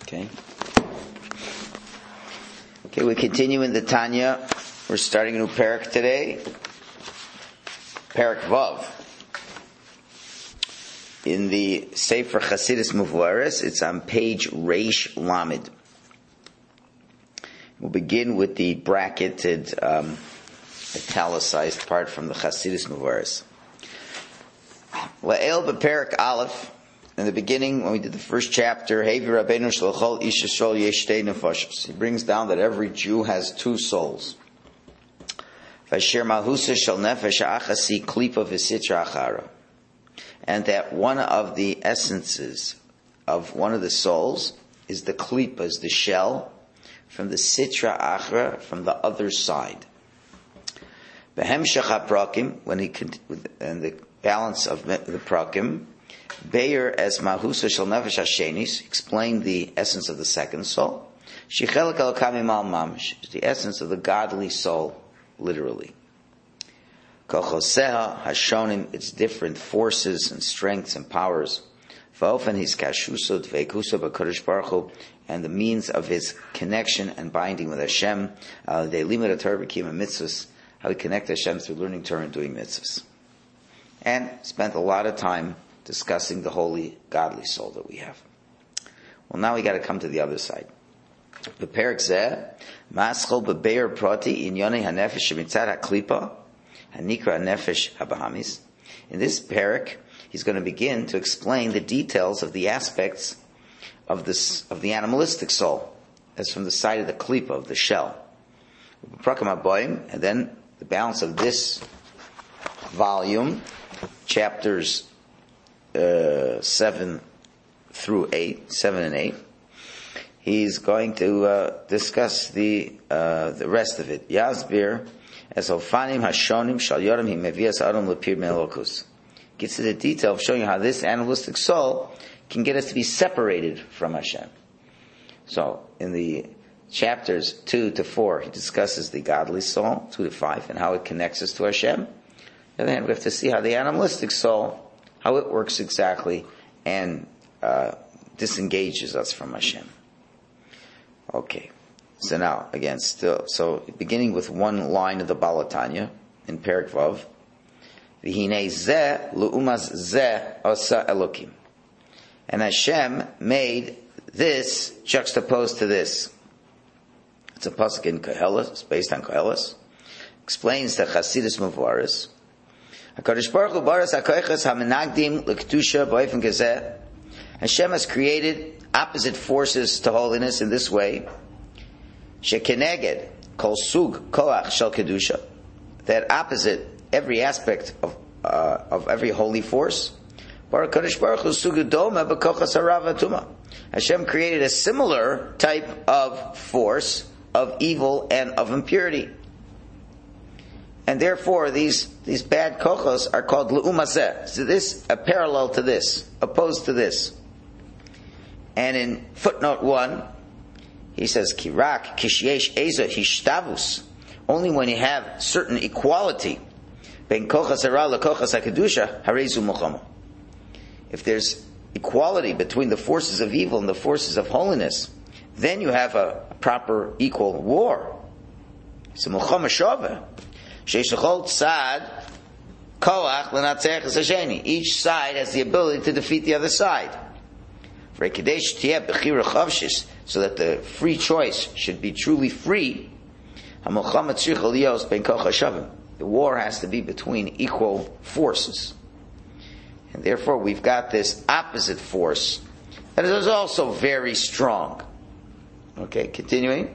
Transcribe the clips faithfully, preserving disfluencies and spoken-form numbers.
Okay. Okay, we continue in the Tanya. We're starting a new parak today. Parak Vav. In the Sefer Chasidus Mevuaros, it's on page Reish Lamed. We'll begin with the bracketed, um, italicized part from the Chasidus Mevuaros. La'el b'Parak Aleph. In the beginning, when we did the first chapter, Hevi Rabbeinu Shlachol Ish Yisrael Yesh Shtei Nefashos. He brings down that every Jew has two souls. Vasher Malhusa Shel Nefesh Achasi Klipa V'Sitra Achara. And that one of the essences of one of the souls is the klipa, is the shell, from the Sitra Achra, from the other side. Behemshach HaPrakim, when he and the balance of the Prakim, Beir as Mahusa Shel Nefesh Hashenis explained the essence of the second soul. Shechelek Elokam Imal Mamish, the essence of the godly soul, literally. Kochoseha Hashonim, its different forces and strengths and powers. Va'ofen his kashuso dveikuso b'Kodesh Baruch Hu, and the means of his connection and binding with Hashem. They limit Torah b'kiyum mitzvahs, how we connect Hashem through learning Torah and doing mitzvahs. And spent a lot of time discussing the holy, godly soul that we have. Well, now we got to come to the other side. The Parak Zeh, Maschol bebeir prati in yonei hanefesh shemitzad haklipa hanikra hanefesh habahamis. In this parak, he's going to begin to explain the details of the aspects of this of the animalistic soul, as from the side of the klipa, of the shell. And then the balance of this volume, chapters Uh, seven through eight, seven and eight. He's going to uh, discuss the uh, the rest of it. Yazbir as ofanim hashonim shal yoram hi mevias adam lepir melokus. Gets to the detail of showing you how this animalistic soul can get us to be separated from Hashem. So in the chapters two to four, he discusses the godly soul, two to five, and how it connects us to Hashem. And then we have to see how the animalistic soul, how it works exactly, and uh, disengages us from Hashem. Okay, so now again, still, so beginning with one line of the Balatanya in Parak Vav, V'hinei zeh lu'umaz zeh asa Elokim, and Hashem made this juxtaposed to this. It's a pasuk in Koheles, it's based on Koheles, explains the Chasidus Mevuaros. HaKadosh Baruch Hu baras hakoyches hamenagdim l'kedusha b'ofen gezeh. Hashem has created opposite forces to holiness in this way. Shekeneged kol sug koach shel kedusha. That opposite every aspect of uh, of every holy force. Baruch HaKadosh Baruch Hu sugudoma b'kochas hara v'tuma. Hashem created a similar type of force of evil and of impurity. And therefore, these, these bad kochos are called le'umazeh. So this, a parallel to this, opposed to this. And in footnote one, he says, Kirak kishyesh eza hishtavus. Only when you have certain equality, ben kochas hara lekochas hakedusha harezu mulchama. If there's equality between the forces of evil and the forces of holiness, then you have a proper equal war. It's a mulchama shaveh. Each side has the ability to defeat the other side. So that the free choice should be truly free, the war has to be between equal forces. And therefore we've got this opposite force that is also very strong. Okay, continuing.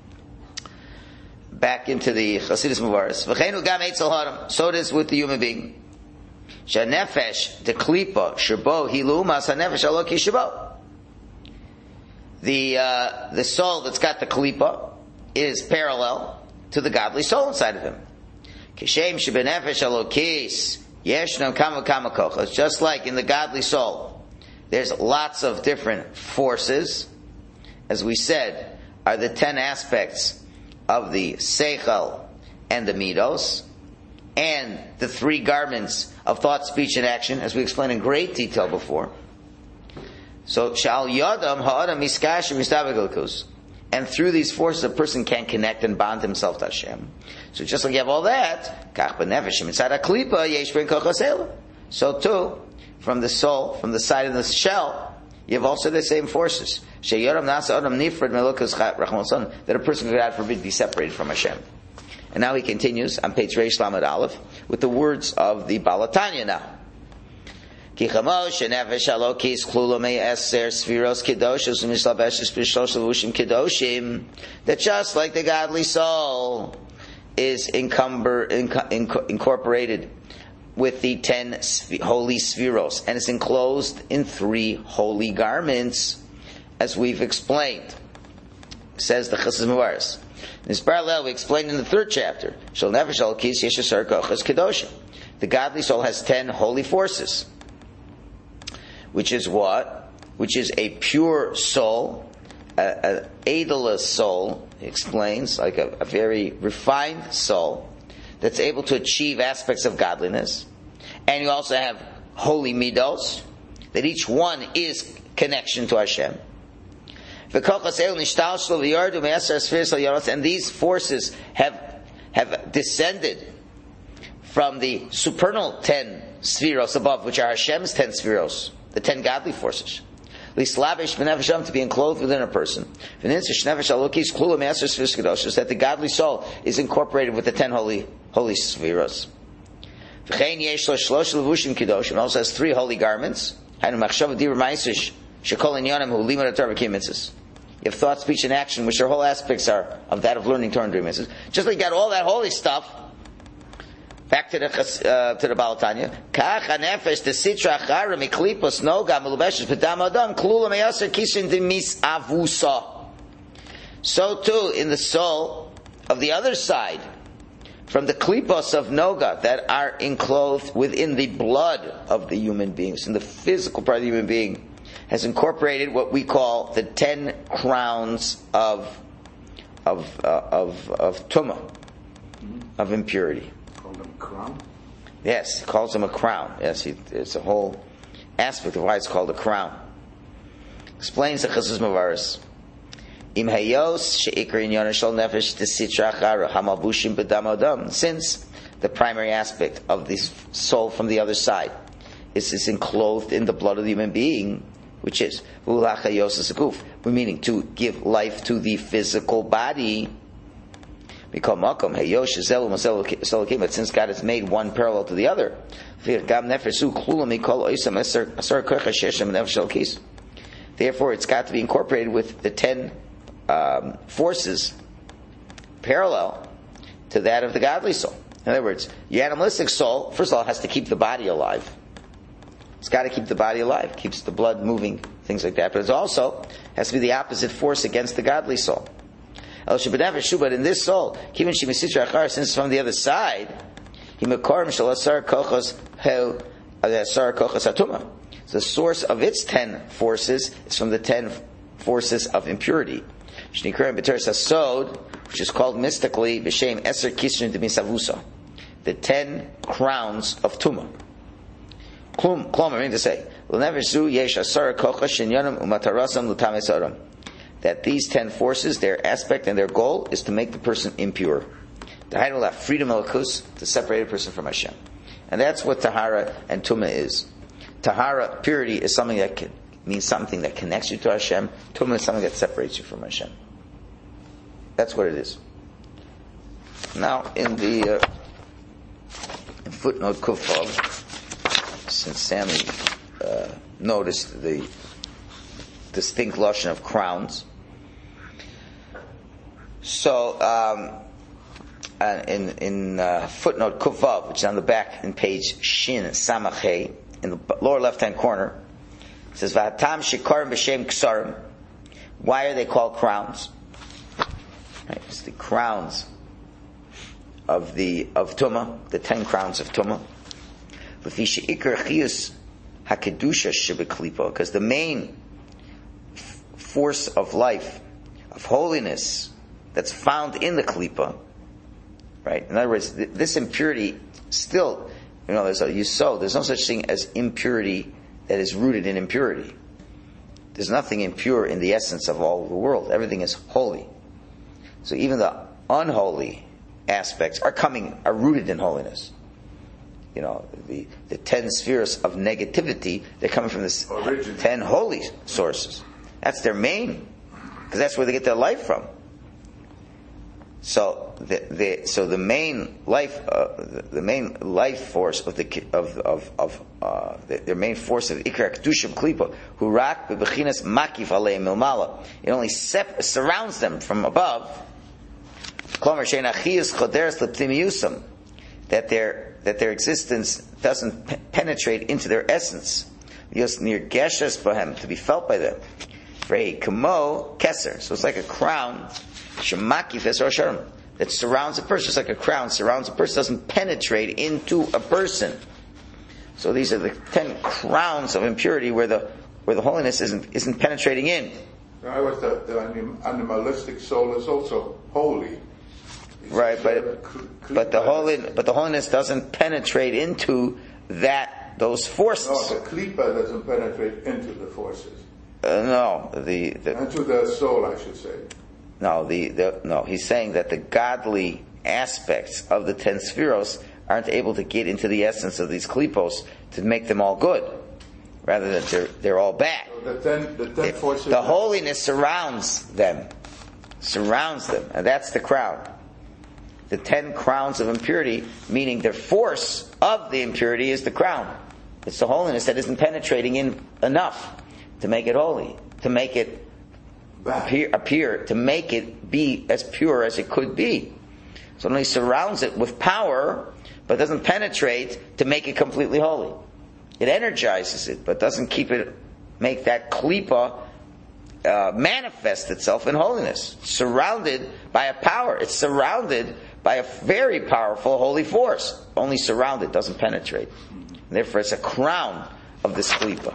Back into the Chasidus Mevuaros. V'cheinu gam eitzel haram. So it is with the human being. Shanefesh deklipa shabo hilumas hanefesh aloki shabo. The uh, the soul that's got the klipa is parallel to the godly soul inside of him. Kishem shebenefesh alokis yeshnam kama kama kochos. Just like in the godly soul, there's lots of different forces. As we said, are the ten aspects of the Seichel and the Midos, and the three garments of thought, speech, and action, as we explained in great detail before. So shal yadam ha'adam miskash mistabegilkus. And through these forces, a person can connect and bond himself to Hashem. So just like you have all that, kach b'nefesh inside a klipa yesh ben kochasela. So too, from the soul, from the side of the shell, you have also the same forces. Sheyaram nasa adam nifrad melukas rachmason, that a person could, God forbid, be separated from Hashem. And now he continues on page Reish Lamed Aleph with the words of the Balatanya now. That just like the godly soul is encumber, inc- incorporated with the ten holy spheros, and is enclosed in three holy garments, as we've explained, says the Chassid Mevaris. In this parallel, we explained in the third chapter, the godly soul has ten holy forces, which is what? Which is a pure soul, an edela soul, he explains, like a, a very refined soul, that's able to achieve aspects of godliness. And you also have holy midos, that each one is connection to Hashem. And these forces have have descended from the supernal ten spheros above, which are Hashem's ten spheros, the ten godly forces. To be enclosed within a person. That the godly soul is incorporated with the ten holy holy spheros. It also has three holy garments. You have thought, speech, and action, which their whole aspects are of that of learning Torah and doing mitzvahs. Just like you got all that holy stuff. Back to the uh, to the Balatanya. Kach hanefesh the sitra achara miklipos noga melubeshes b'dam adam klula meyaser kishin demis avusa. So too in the soul of the other side, from the klipos of noga that are enclosed within the blood of the human beings, in the physical part of the human being, has incorporated what we call the ten crowns of of uh, of of tumah, of impurity. Crown? Yes, he calls him a crown. Yes, he, it's a whole aspect of why it's called a crown. Explains the Chassid Mevaris. Im hayos sheikar inyan shel nefesh tesitra achara hamabushim b'dam adam. Since the primary aspect of this soul from the other side is is enclosed in the blood of the human being, which is v'ulachayos guf, meaning to give life to the physical body. We call makom heyosh zelu maselu, but since God has made one parallel to the other, therefore it's got to be incorporated with the ten um, forces parallel to that of the godly soul. In other words, your animalistic soul, first of all, has to keep the body alive. It's got to keep the body alive, keeps the blood moving, things like that. But it also has to be the opposite force against the godly soul. But in this soul, since it's from the other side, the source of its ten forces is from the ten forces of impurity, which is called mystically the ten crowns of Tumah. Klom, meaning to say, that these ten forces, their aspect and their goal is to make the person impure. The freedom malakus, to separate a person from Hashem. And that's what Tahara and Tumah is. Tahara, purity, is something that can, means something that connects you to Hashem. Tumah is something that separates you from Hashem. That's what it is. Now, in the uh, in footnote Kufav, since Sammy uh, noticed the distinct lashon of crowns, so um, uh, in in uh, footnote Kufav, which is on the back in page Shin Samachay, in the lower left-hand corner, it says V'hatam shikarim b'shem ksarim. Why are they called crowns? Right, it's the crowns of the of Tumah, the ten crowns of Tumah. Because the main f- force of life, of holiness, that's found in the klipa, right? In other words, th- this impurity still, you know, there's a yisod. There's no such thing as impurity that is rooted in impurity. there's nothing impure in the essence of all the world. Everything is holy. So even the unholy aspects are coming, are rooted in holiness. You know, the, the ten spheres of negativity, they're coming from the Origin. ten holy sources. That's their main, because that's where they get their life from. So the, the so the main life uh, the, the main life force of the of of of uh, the, their main force of Ikar Kedushim Klipa, who rak bebechinas makif aleim milmala, it only sep- surrounds them from above. Klomer shein achiyus choderes leptimiyusam, that their that their existence doesn't pe- penetrate into their essence. Yos near geshes bahem, to be felt by them. Frei kamo keser, so it's like a crown. Shemakif es Rosharim, that surrounds a person, just like a crown surrounds a person, doesn't penetrate into a person. So these are the ten crowns of impurity where the where the holiness isn't isn't penetrating in. I was the, the animalistic soul is also holy. It's right, but but the holy but the holiness doesn't penetrate into that those forces. No, the klipa doesn't penetrate into the forces. Uh, no, the, the into the soul, I should say. No, the, the no. He's saying that the godly aspects of the ten spheros aren't able to get into the essence of these klipos to make them all good, rather than they're they're all bad. So the ten, the ten forces. The holiness surrounds them, surrounds them, and that's the crown. The ten crowns of impurity, meaning the force of the impurity, is the crown. It's the holiness that isn't penetrating in enough to make it holy, to make it appear, appear to make it be as pure as it could be. So it only surrounds it with power, but doesn't penetrate to make it completely holy. It energizes it, but doesn't keep it, make that klipa uh, manifest itself in holiness. It's surrounded by a power. It's surrounded by a very powerful holy force. Only surrounded, doesn't penetrate. And therefore, it's a crown of this klipa.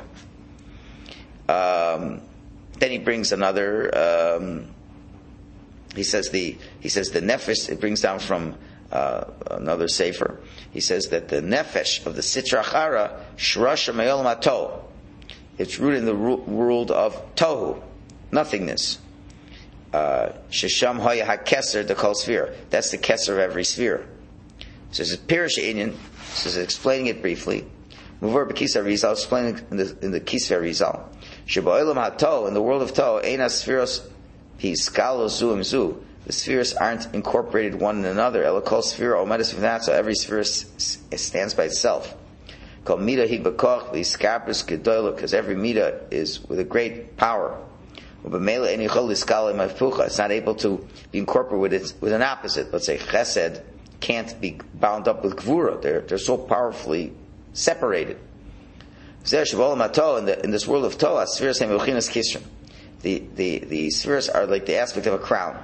Um, then he brings another. Um, he says the he says the nefesh. It brings down from uh, another sefer. He says that the nefesh of the sitra achara shrasha me'olam hatohu. It's rooted in the world of tohu, nothingness. Shesham hoya hakeser the kol sphere. That's the keser of every sphere. So this is Pirish Inyan. This is explaining it briefly. Muvur b'kisar Rizal, explaining in the in the Kisver Rizal. Sheba'olam hato, in the world of to, eina spheros piskalo zu zu. The spheres aren't incorporated one in another. Ela kol sphere omedes v'nat, so every sphere stands by itself. Kol mida hi b'koch v'yiskabris gedola, because every mida is with a great power. Ubemela eni chol iskala ma'fucha. It's not able to be incorporated with its, with an opposite. Let's say chesed can't be bound up with gvura. They're they're so powerfully separated. In, the, in this world of Toa, spheres the the the spheres are like the aspect of a crown.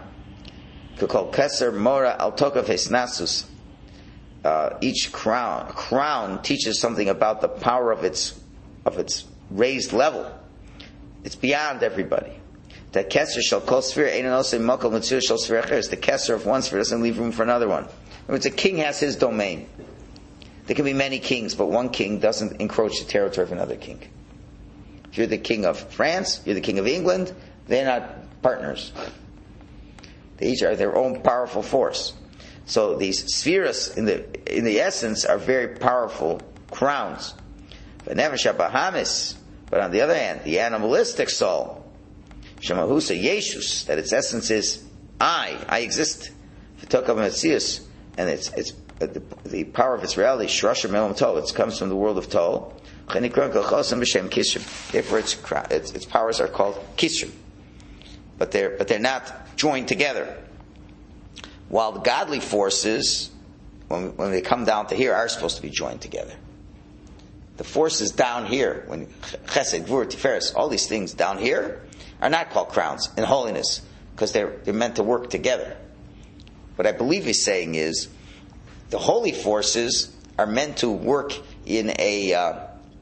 Uh, each crown crown teaches something about the power of its of its raised level. It's beyond everybody. The keser shall call sphere ain't also makom mitzvah shall sphere is the keser of one sphere doesn't leave room for another one. In other words, a king has his domain. There can be many kings, but one king doesn't encroach the territory of another king. If you're the king of France, you're the king of England, they're not partners. They each are their own powerful force. So these spheres, in the in the essence, are very powerful crowns. But never Shabahamis. But on the other hand, the animalistic soul, Shemahusa Yeshus, that its essence is I, I exist. V'tokav Metzius, and it's it's the, the power of its reality, Shrasha Melam Tol, it comes from the world of Tol. Therefore, its, its its powers are called Kisrim, but they're but they're not joined together. While the godly forces, when when they come down to here, are supposed to be joined together. The forces down here, when Chesed, Gvur, Tiferes, all these things down here are not called crowns in holiness because they're they're meant to work together. What I believe he's saying is the holy forces are meant to work in a uh,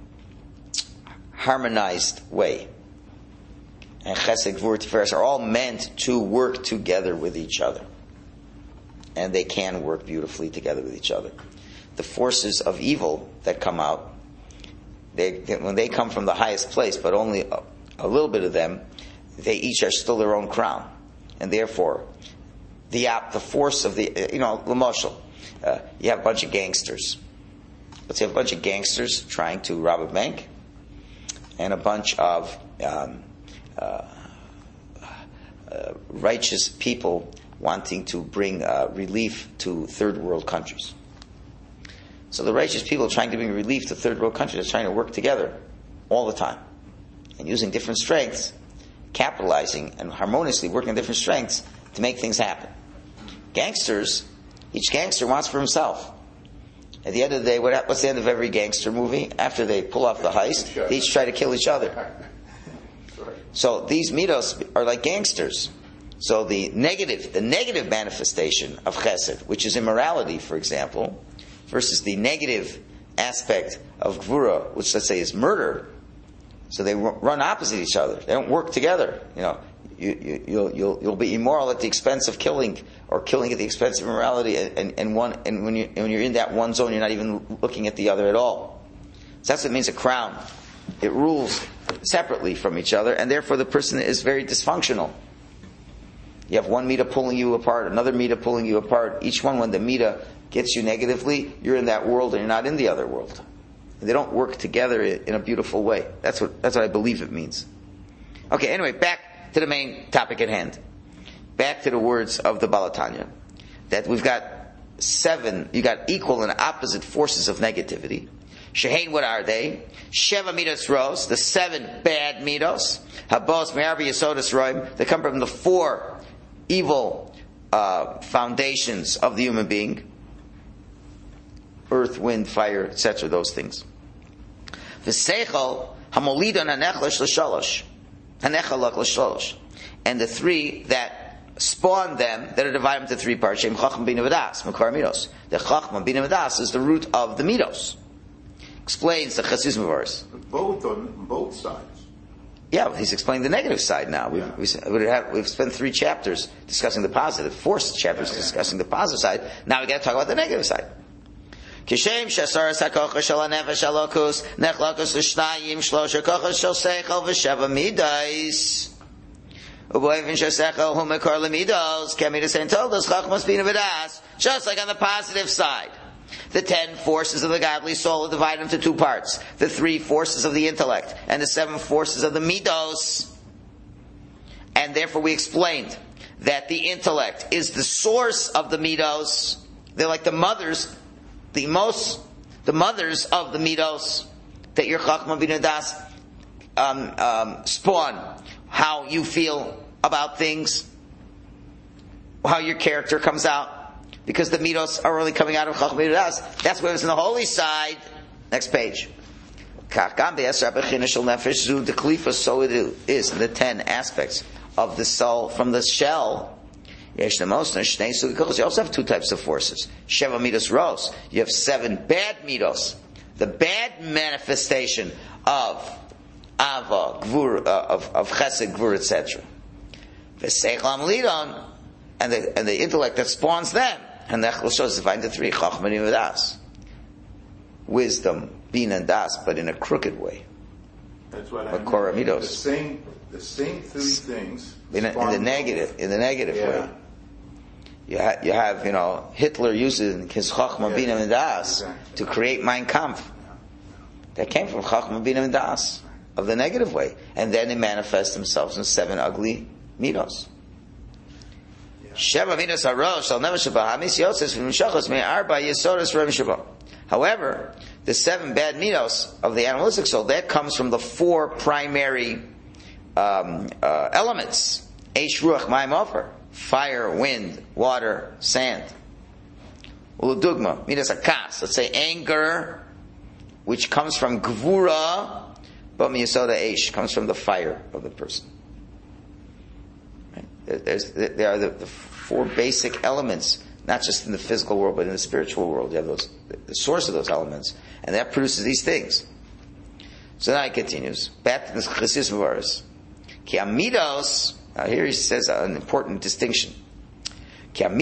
harmonized way. And Chesed, Gvur, Tiferes are all meant to work together with each other. And they can work beautifully together with each other. The forces of evil that come out, they, when they come from the highest place, but only a little bit of them, they each are still their own crown. And therefore, the the force of the, you know, L'moshel, uh, you have a bunch of gangsters. Let's say a bunch of gangsters trying to rob a bank, and a bunch of um, uh, uh, righteous people wanting to bring uh, relief to third world countries. So the righteous people trying to bring relief to third world countries are trying to work together all the time, and using different strengths, capitalizing and harmoniously working on different strengths to make things happen. Gangsters, each gangster wants for himself. At the end of the day, what, what's the end of every gangster movie? After they pull off the heist, they each try to kill each other. So these midos are like gangsters. So the negative, the negative manifestation of chesed, which is immorality, for example, versus the negative aspect of gvura, which let's say is murder. So they run opposite each other. They don't work together. You know, you, you, you'll, you'll, you'll be immoral at the expense of killing, or killing at the expense of immorality. And, and one, and when you when you're in that one zone, you're not even looking at the other at all. So that's what it means a crown. It rules separately from each other, and therefore the person is very dysfunctional. You have one mita pulling you apart, another mita pulling you apart. Each one, when the mita gets you negatively, you're in that world and you're not in the other world. They don't work together in a beautiful way. That's what that's what I believe it means. Okay, anyway, back to the main topic at hand. Back to the words of the Baal HaTanya. That we've got seven, you got equal and opposite forces of negativity. Shehain, what are they? Sheva midos ros, the seven bad midos. Habos me'arba yesodis roim, they come from the four evil uh, foundations of the human being. Earth, wind, fire, et cetera, those things. V'seichel hamolidon hanechlesh l'shalosh. Hanechalak l'shalosh. And the three that spawn them, that are divided into three parts. Shem chachma bina v'das, makar midos. The chachma bina v'das is the root of the midos. Explains the Chassidus verse. Both on both sides. Yeah, he's explaining the negative side now. We've, Yeah. we've, have, we've spent three chapters discussing the positive, four chapters Yeah, yeah. discussing the positive side. Now we got to talk about the negative side. Kishem shesaras hakocha shel hanefesh halokus nechlakus l'shnayim shlosha kochas shel seichel v'sheva midais uboivin shesechel hu mekor lemidos kemidas ein todos chachmas bina v'das. Just like on the positive side, the ten forces of the godly soul are divided into two parts: the three forces of the intellect and the seven forces of the midos. And therefore, we explained that the intellect is the source of the midos. They're like the mothers. The most, the mothers of the midos that your chachma bina das um, um, spawn, how you feel about things, how your character comes out, because the midos are really coming out of chachma bina das. That's what it was in the holy side. Next page. So it is in the ten aspects of the soul from the shell. You also have two types of forces. Sheva midos ros. You have seven bad midos. The bad manifestation of ava, gvur, uh, of, of chesed, gvur, et cetera. V'seichel lidon, and the and the intellect that spawns them. And the echlosho is divided into three: chachma and das, wisdom, bina and das, but in a crooked way. That's what I Makor mean. midos. The same, the same three things. In, a, in the negative, in the negative Yeah. way. You, ha- you have, you know, Hitler using his Chachma Yeah, Bina Das exactly. to create Mein Kampf. That came from Chachma Bina Das, of the negative way. And then they manifest themselves in seven ugly midos. Sheva midos harosh shall never shabah hamis yosef v'mishachos me'arba yesodas rem shabah. However, the seven bad midos of the animalistic soul, that comes from the four primary um, uh, elements. Eish, ruach, mayim, ofer. Fire, wind, water, sand. Uludugma, midas akas. Let's say anger, which comes from gvura, but miyasoda eish, comes from the fire of the person. Right? There's, there are the, the four basic elements, not just in the physical world, but in the spiritual world. You have those, the source of those elements, and that produces these things. So now he continues. Back to the Chassidus verse. Ki amidos. Now here he says an important distinction. Because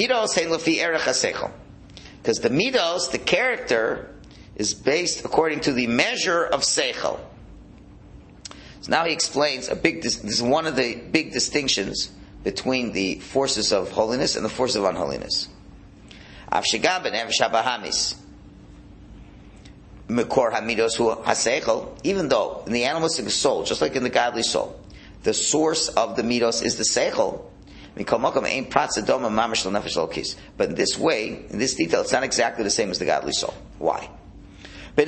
the midos, the character, is based according to the measure of seichel. So now he explains a big. This is one of the big distinctions between the forces of holiness and the forces of unholiness. Avshigam b'nefesh habahamis. Mekor hamidos hu haseichel. Even though in the animalistic soul, just like in the godly soul, the source of the midos is the seichel. But in this way, in this detail, it's not exactly the same as the godly soul. Why? In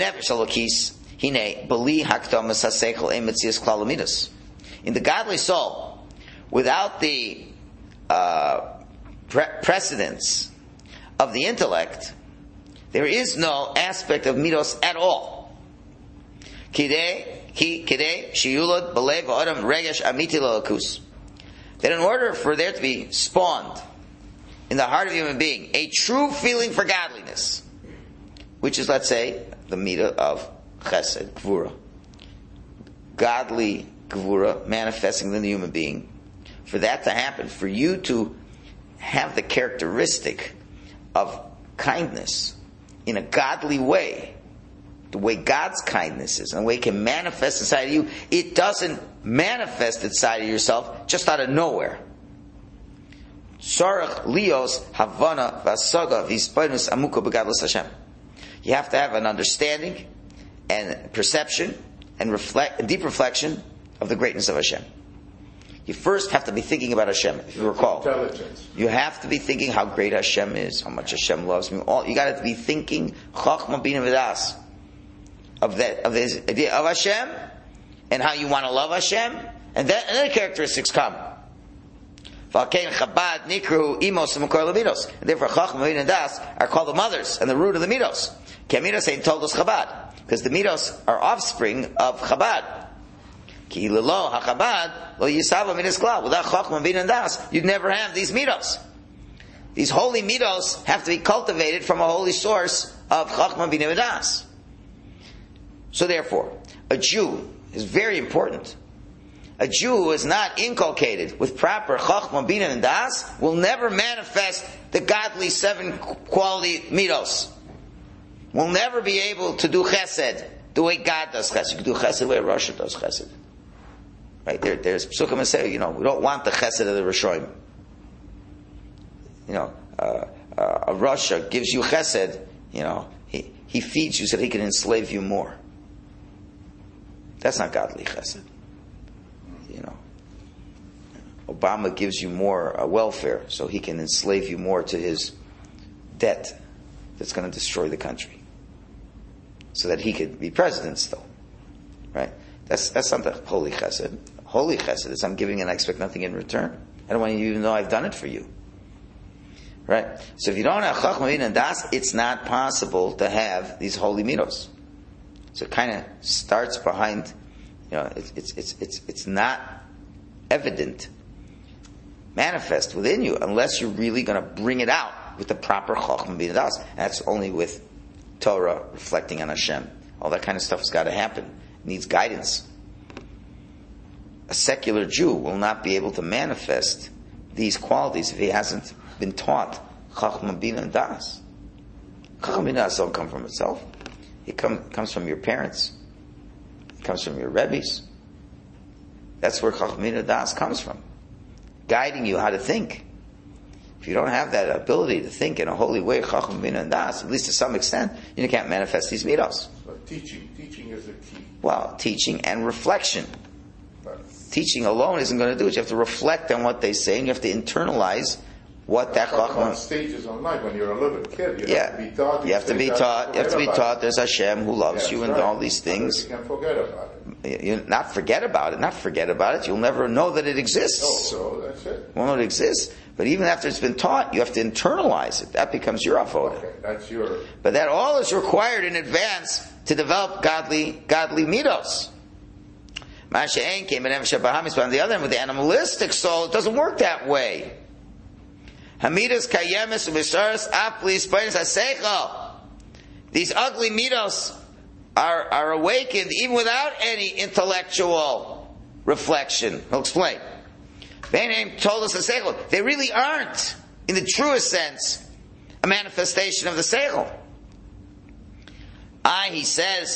the godly soul, without the uh, pre- precedence of the intellect, there is no aspect of midos at all. That in order for there to be spawned in the heart of a human being a true feeling for godliness, which is, let's say, the midah of chesed, gvura, godly gvura manifesting in the human being, for that to happen, for you to have the characteristic of kindness in a godly way, the way God's kindness is, and the way it can manifest inside of you, it doesn't manifest inside of yourself just out of nowhere. Sarach lios havana vasaga vispainus amuka begadlus Hashem. You have to have an understanding and perception and reflect, a deep reflection of the greatness of Hashem. You first have to be thinking about Hashem. If you recall, intelligence. You have to be thinking how great Hashem is, how much Hashem loves me. All you got to be thinking chachma bina v'das. Of that, of this idea of Hashem, and how you want to love Hashem, and then, and then the characteristics come. Valkein Chabad Nikru Imos and Mekor Lemidos, and therefore Chachma and Das are called the mothers and the root of the midos. Kemidos ain't told us Chabad, because the midos are offspring of Chabad. Ki lelo haChabad lo yisava midas klal. Without Chachma and Das, you'd never have these midos. These holy midos have to be cultivated from a holy source of Chachma and Das. So therefore, a Jew is very important. A Jew who is not inculcated with proper Chachma, Bina, and Das will never manifest the godly seven quality midos. Will never be able to do chesed the way God does chesed. You can do chesed the way Russia does chesed. Right? There, there's Psukim and say, you know, we don't want the chesed of the Rishonim. You know, uh, uh, a Russia gives you chesed, you know, he, he feeds you so that he can enslave you more. That's not godly chesed. You know, Obama gives you more uh, welfare so he can enslave you more to his debt that's going to destroy the country, so that he could be president still. Right? That's that's not the holy chesed. Holy chesed is I'm giving and I expect nothing in return. I don't want you to even know I've done it for you. Right? So if you don't have chachma and das, it's not possible to have these holy midos. So it kind of starts behind, you know, it's it's it's it's it's not evident, manifest within you unless you're really going to bring it out with the proper chachma b'in das. And that's only with Torah, reflecting on Hashem. All that kind of stuff has got to happen. It needs guidance. A secular Jew will not be able to manifest these qualities if he hasn't been taught chachma b'in das. Chachma b'in das don't come from itself. It come, comes from your parents. It comes from your rebbes. That's where Chachma Das comes from. Guiding you how to think. If you don't have that ability to think in a holy way, Chachma Das, at least to some extent, you can't manifest these midos. But teaching, teaching is the key. Well, teaching and reflection. Right. Teaching alone isn't going to do it. You have to reflect on what they say, and you have to internalize what that chachma. Stages on life when you're a little kid, you yeah. have to be taught. You have to be taught. You have to be taught. It. There's Hashem who loves yeah, you and right. all these things. You can't forget about it. You not forget about it. Not forget about it. You'll never know that it exists. Oh, so that's it. Well, no, it exists. But even after it's been taught, you have to internalize it. That becomes your avoda. Okay, that's your. But that all is required in advance to develop godly, godly midos. Masha'en came and Bahamis, but on the other hand, with the animalistic soul, it doesn't work that way. Hamidas kayemis u'bisaras aplis b'nei haseichel. These ugly midos are are awakened even without any intellectual reflection. He'll explain. Beinhem told us the seichel. They really aren't, in the truest sense, a manifestation of the seichel. I, he says,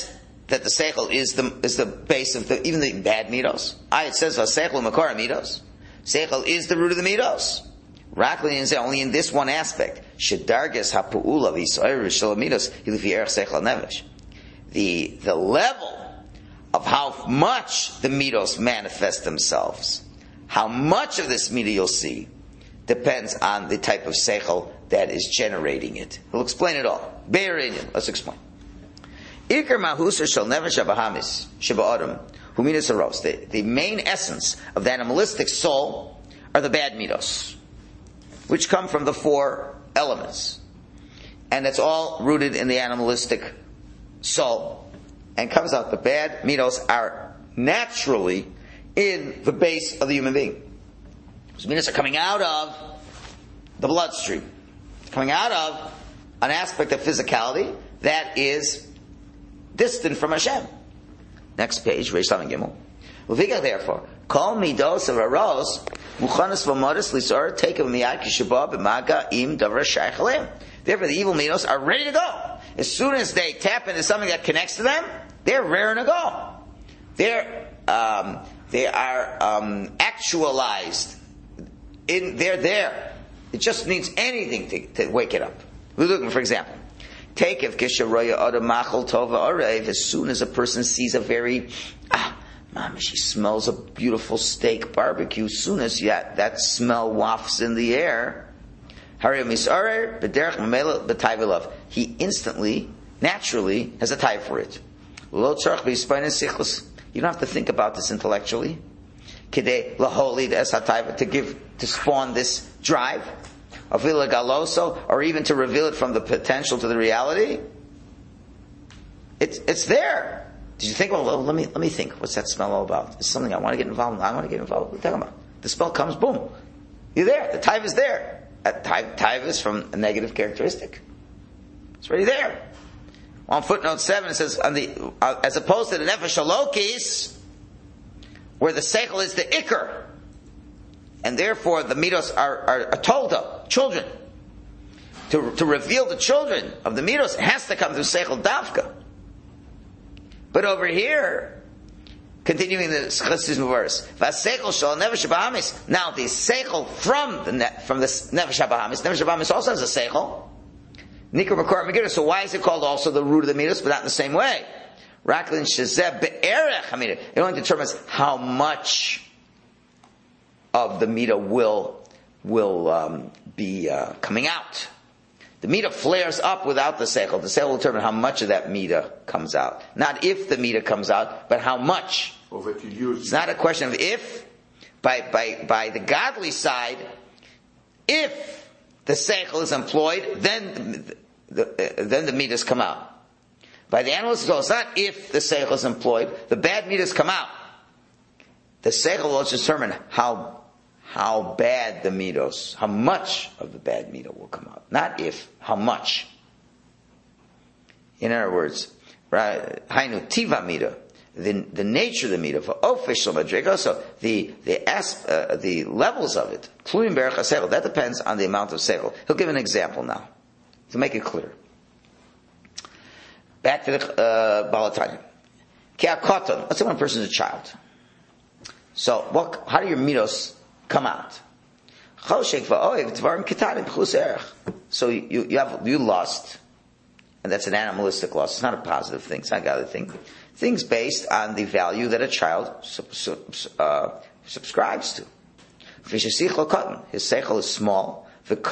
that the seichel is the is the base of the even the bad midos. I it says seichel makora midos. Seichel is the root of the midos. Raklin is only in this one aspect. Shedarges hapuula v'yisayir shalamidos hilufi erech seichel nevesh. The the level of how much the midos manifest themselves, how much of this midah you'll see, depends on the type of seichel that is generating it. We'll explain it all. Be'er inyan. Let's explain. Iker mahusar shel nevesh habahamis sheba'adam hu midas haros. The main essence of the animalistic soul are the bad midos, which come from the four elements. And it's all rooted in the animalistic soul. And comes out the bad midos are naturally in the base of the human being. So midos are coming out of the bloodstream. Coming out of an aspect of physicality that is distant from Hashem. Next page, Reish Lamed Gimel. Uviga therefore, kol midos of aros muchanas v'modus lisor take of miyad kishabah b'maga im davar shaykh aleim. Therefore, the evil midos are ready to go. As soon as they tap into something that connects to them, they're raring to go. They're um, they are um, actualized. In they're there. It just needs anything to, to wake it up. We're looking, for example, take if kisharoya oda machal tova orev. As soon as a person sees a very ah, mama, she smells a beautiful steak barbecue. As soon as yeah, that smell wafts in the air, he instantly, naturally, has a tie for it. You don't have to think about this intellectually. To give, to spawn this drive, or even to reveal it from the potential to the reality. It's it's there. Did you think? Well, let me let me think. What's that smell all about? It's something I want to get involved in. I want to get involved. What are you talking about? The smell comes, boom. You're there. The taiva is there. Taiva is from a negative characteristic. It's already there. On footnote seven, it says, on the, uh, as opposed to the nefesh halokis, where the seichel is the ikar, and therefore the midos are, are, are told of, children. To, to reveal the children of the midos, it has to come through seichel davka. But over here, continuing the chassidism verse, v'aseichel shel nefesh habahamis. Now the seichel from the ne- from the nefesh habahamis, nefesh habahamis also has a seichel. Nikar makor megiddo. So why is it called also the root of the midos, but not in the same way? Raklin shezeh be'erech hamidah. It only determines how much of the midah will will um, be uh, coming out. The midah flares up without the seichel. The seichel will determine how much of that midah comes out. Not if the midah comes out, but how much. Well, that you use. It's not a question of if. By by by the godly side, if the seichel is employed, then the, the, uh, then the midahs come out. By the analyst, it's not if the seichel is employed, the bad midahs come out. The seichel will determine how how bad the midos, how much of the bad midah will come out. Not if, how much. In other words, hainu tiva midah, the the nature of the midah, for official madriga, so the the asp, uh, the levels of it, including berach seichel, that depends on the amount of seichel. He'll give an example now to make it clear. Back to the uh, Balatanya. Ke'akoton. Let's say when a person is a child. So, what? How do your midos come out? So you you have you lust, and that's an animalistic lust. It's not a positive thing. It's not a godly thing. Things based on the value that a child uh, subscribes to. His seichel is small.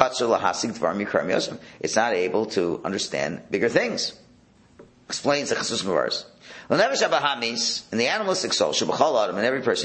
It's not able to understand bigger things. Explains the Chassidus verse. In the animalistic soul, in every person,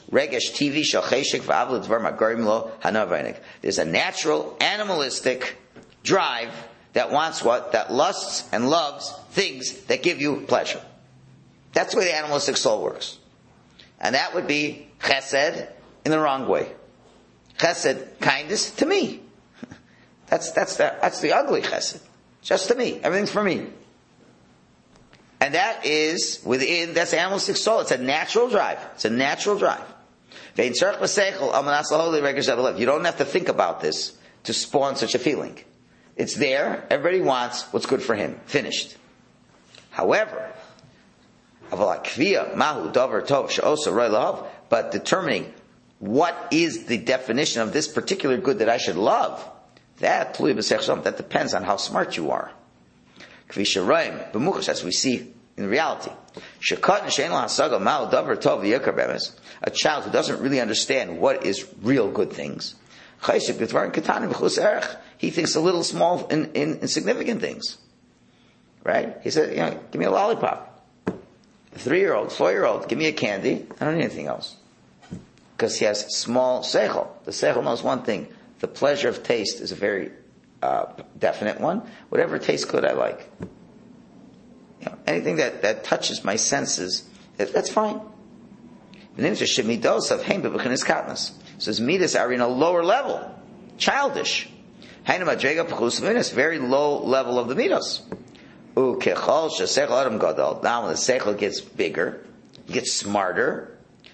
there's a natural animalistic drive that wants what? That lusts and loves things that give you pleasure. That's the way the animalistic soul works. And that would be chesed in the wrong way. Chesed, kindness to me. That's, that's, the, that's the ugly chesed. Just to me. Everything's for me. And that is within, that's the animalistic soul. It's a natural drive. It's a natural drive. You don't have to think about this to spawn such a feeling. It's there. Everybody wants what's good for him. Finished. However, But determining what is the definition of this particular good that I should love, that that depends on how smart you are. As we see in reality. A child who doesn't really understand what is real good things, he thinks a little small, in, in, insignificant things. Right? He said, you know, give me a lollipop. A three-year-old, four-year-old, give me a candy. I don't need anything else. Because he has small seichel. The seichel knows one thing. The pleasure of taste is a very uh, definite one. Whatever tastes good, I like. You know, anything that, that touches my senses, that's fine. So his midas are in a lower level. Childish. Very low level of the midas. Now when the seichel gets bigger, gets smarter,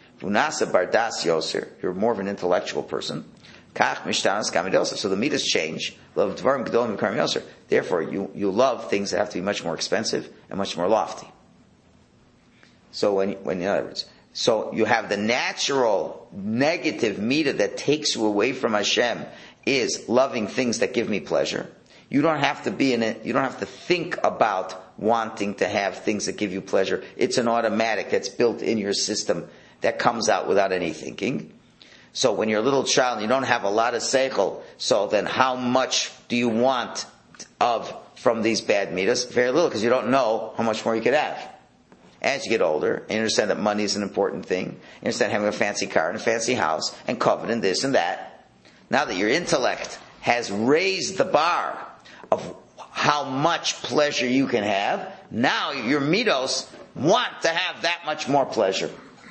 you're more of an intellectual person. So the midas change. Therefore, you, you love things that have to be much more expensive and much more lofty. So when, when in other words, so you have the natural negative midah that takes you away from Hashem is loving things that give me pleasure. You don't have to be in it. You don't have to think about wanting to have things that give you pleasure. It's an automatic that's built in your system that comes out without any thinking. So when you're a little child and you don't have a lot of seichel, so then how much do you want of from these bad midas? Very little, because you don't know how much more you could have. As you get older, and you understand that money is an important thing, you understand having a fancy car and a fancy house, and covet and this and that. Now that your intellect has raised the bar of how much pleasure you can have, now your midos want to have that much more pleasure.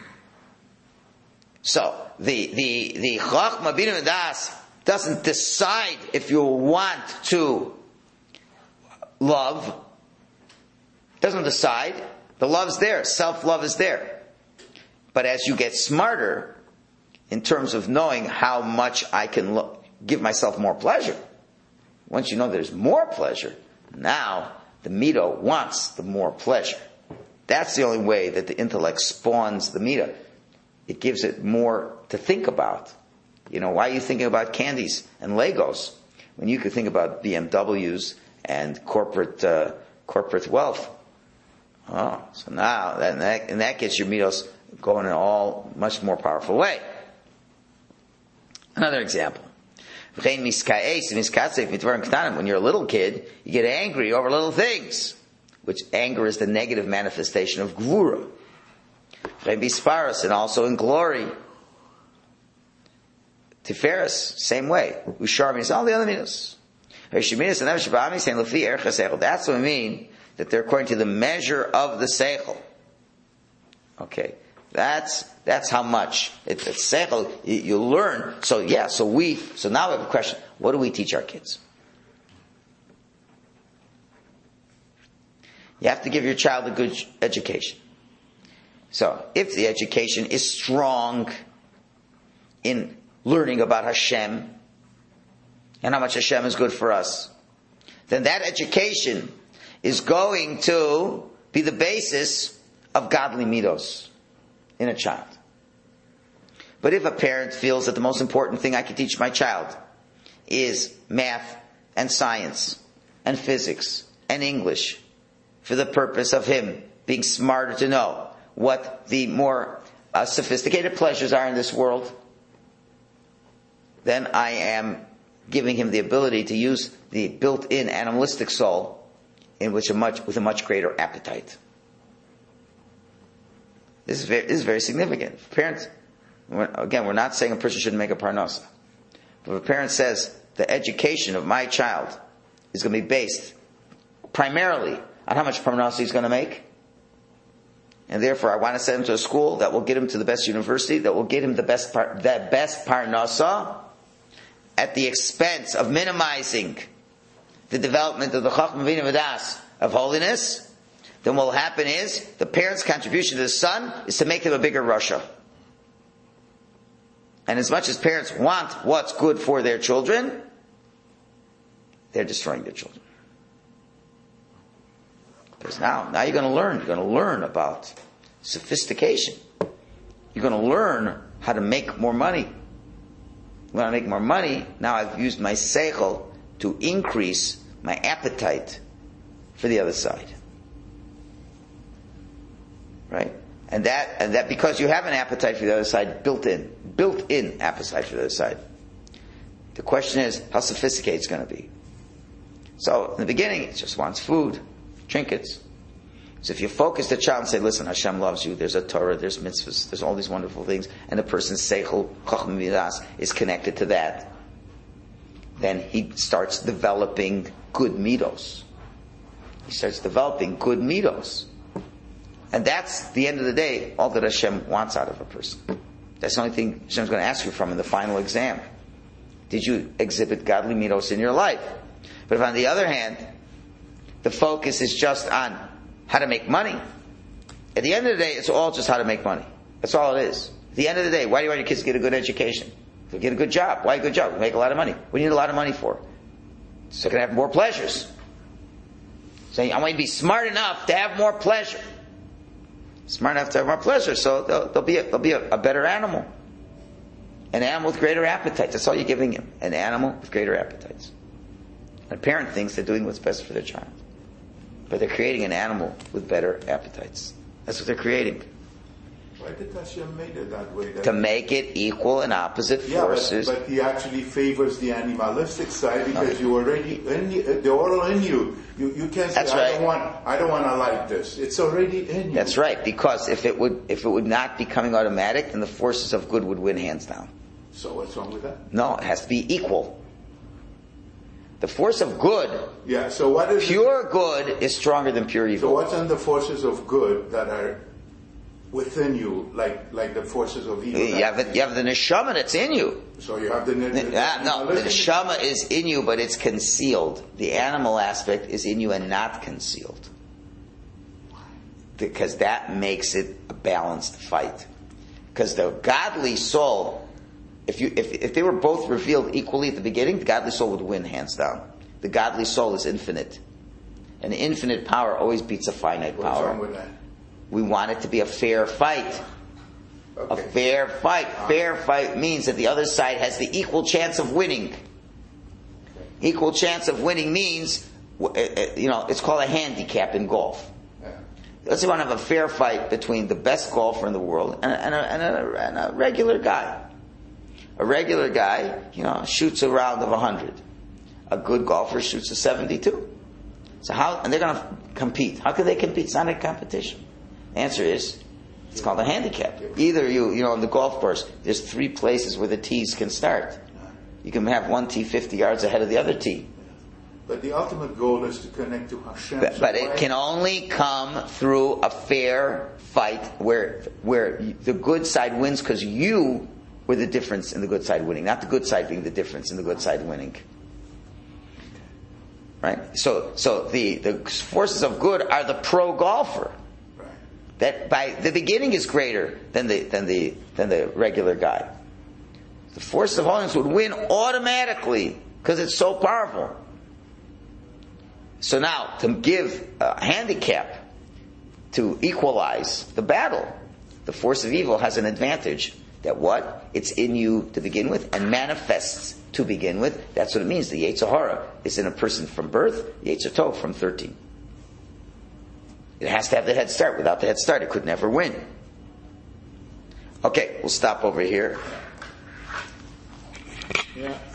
So, the, the, the Chachma Bina V'das doesn't decide if you want to love. Doesn't decide. The love's there. Self-love is there. But as you get smarter, in terms of knowing how much I can lo- give myself more pleasure, once you know there's more pleasure, now the midah wants the more pleasure. That's the only way that the intellect spawns the midah. It gives it more to think about. You know, why are you thinking about candies and Legos when you could think about B M Ws and corporate uh, corporate wealth? Oh, so now that, and, that, and that gets your midos going in all much more powerful way. Another example. When you're a little kid, you get angry over little things, which anger is the negative manifestation of gvura. And also in glory. Tiferes, same way. Ushar means all the other midos. That's what we mean, that they're according to the measure of the seichel. Okay. That's, that's how much. It's seichel, you, you learn. So yeah, so we, so now we have a question. What do we teach our kids? You have to give your child a good education. So, if the education is strong in learning about Hashem and how much Hashem is good for us, then that education is going to be the basis of godly midos in a child. But if a parent feels that the most important thing I can teach my child is math and science and physics and English for the purpose of him being smarter to know what the more uh, sophisticated pleasures are in this world, then I am giving him the ability to use the built-in animalistic soul in which a much with a much greater appetite. This is very, this is very significant. Parents, again, we're not saying a person shouldn't make a parnasa, but if a parent says the education of my child is going to be based primarily on how much parnasa he's going to make, and therefore I want to send him to a school that will get him to the best university, that will get him the best par, the best parnasa, at the expense of minimizing the development of the Chachma Bina V'das of holiness, then what will happen is the parent's contribution to the son is to make him a bigger Rasha. And as much as parents want what's good for their children, they're destroying their children. Because now, now you're going to learn. You're going to learn about sophistication. You're going to learn how to make more money. When I make more money, now I've used my seichel to increase my appetite for the other side. Right? And that, and that because you have an appetite for the other side, built in, built in appetite for the other side. The question is, how sophisticated it's going to be. So, in the beginning, it just wants food, trinkets. So if you focus the child and say, listen, Hashem loves you, there's a Torah, there's mitzvahs, there's all these wonderful things, and the person's seichel, chacham midas, is connected to that, then he starts developing good midos. He starts developing good midos. And that's, the end of the day, all that Hashem wants out of a person. That's the only thing Hashem's going to ask you from in the final exam. Did you exhibit godly midos in your life? But if on the other hand, the focus is just on how to make money, at the end of the day, it's all just how to make money. That's all it is. At the end of the day, why do you want your kids to get a good education? To get a good job. Why a good job? Make a lot of money. What do you need a lot of money for? So they can have more pleasures. Saying, I want you to be smart enough to have more pleasure. Smart enough to have more pleasure, so they'll, they'll be, a, they'll be a, a better animal. An animal with greater appetites. That's all you're giving him. An animal with greater appetites. And a parent thinks they're doing what's best for their child. But they're creating an animal with better appetites. That's what they're creating. Why did Hashem make it that way? That to make it equal and opposite yeah, forces. But, but he actually favors the animalistic side because you already, in, they're all in you. You, you can't say, That's I right. don't want, I don't want to like this. It's already in you. That's right, because if it would, if it would not be coming automatic, then the forces of good would win hands down. So what's wrong with that? No, it has to be equal. The force of good, yeah, so what is pure good is stronger than pure evil. So what's on the forces of good that are within you, like like the forces of evil? You have, the, you have the neshama that's in you. So you have the, the, the uh, no, the neshama is in you, but it's concealed. The animal aspect is in you and not concealed. Because that makes it a balanced fight. Because the godly soul, if you if if they were both revealed equally at the beginning, the godly soul would win hands down. The godly soul is infinite. And infinite power always beats a finite What's power. wrong with that? We want it to be a fair fight. Okay. A fair fight. Fair fight means that the other side has the equal chance of winning. Equal chance of winning means, you know, it's called a handicap in golf. Yeah. Let's say you want to have a fair fight between the best golfer in the world and a, and a, and a, and a regular guy. A regular guy, you know, shoots a round of one hundred. A good golfer shoots a seventy-two. So how, and they're going to compete. How can they compete? It's not a competition. The answer is, it's called a handicap. Either you, you know, on the golf course, there's three places where the tees can start. You can have one tee fifty yards ahead of the other tee. But the ultimate goal is to connect to Hashem. But, but it can only come through a fair fight where where the good side wins because you were the difference in the good side winning, not the good side being the difference in the good side winning. Right? So, so the, the forces of good are the pro golfer. Right. That by the beginning is greater than the than the than the regular guy. The force of holiness would win automatically because it's so powerful. So now, to give a handicap to equalize the battle, the force of evil has an advantage. That what? It's in you to begin with and manifests to begin with. That's what it means. The Yetzer Hara is in a person from birth, Yetzer Tov from thirteen. It has to have the head start. Without the head start, it could never win. Okay, we'll stop over here. Yeah.